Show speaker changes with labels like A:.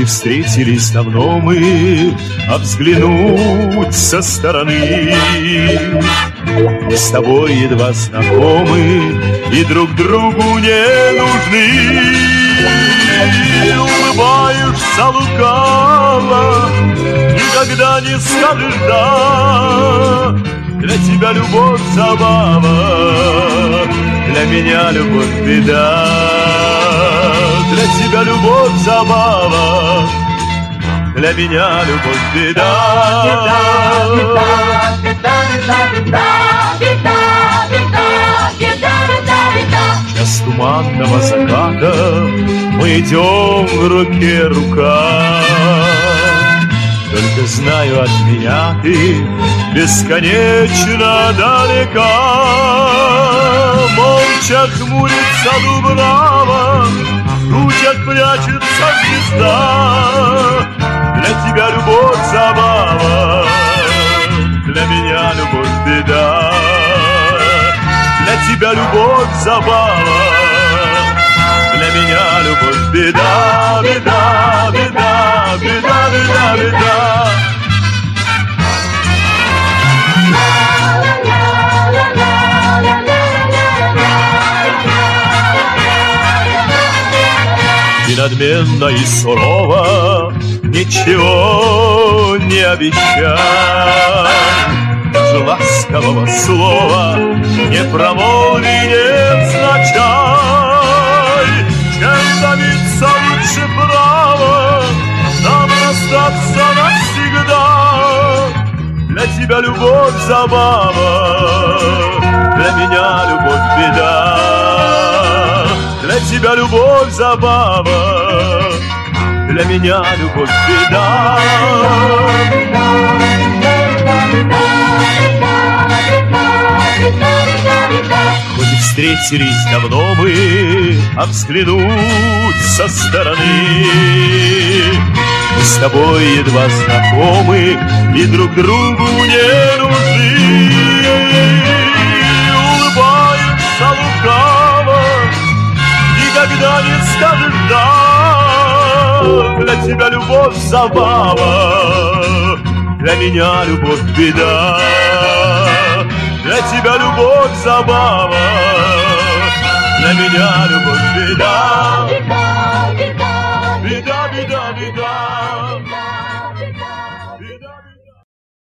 A: не встретились давно мы, а взглянуть со стороны. Мы с тобой едва знакомы и друг другу не нужны. Улыбаешься лукаво, никогда не скажешь «да». Для тебя любовь забава, для меня любовь беда. Для тебя любовь забава, для меня любовь беда. Час туманного заката, мы идем в руке рука. Только знаю, от меня ты бесконечно далека. Молча хмурится дубрава, в тучах прячется звезда. Для тебя любовь забава, для меня любовь беда. Для тебя любовь забава, для меня любовь беда, беда, беда, беда, беда, беда. И надменно и сурово ничего не обещай, даже ласкового слова не промолви, не значай. Чем добиться лучше права нам расстаться навсегда. Для тебя любовь забава, для меня любовь беда. Для тебя любовь забава, для меня любовь беда. Хоть и встретились давно мы, а взглянуть со стороны. Мы с тобой едва знакомы и друг другу не нужны. Улыбаешься лукаво, никогда не скажешь «да». Для тебя любовь забава, для меня любовь беда. Для тебя любовь забава, для меня любовь беда.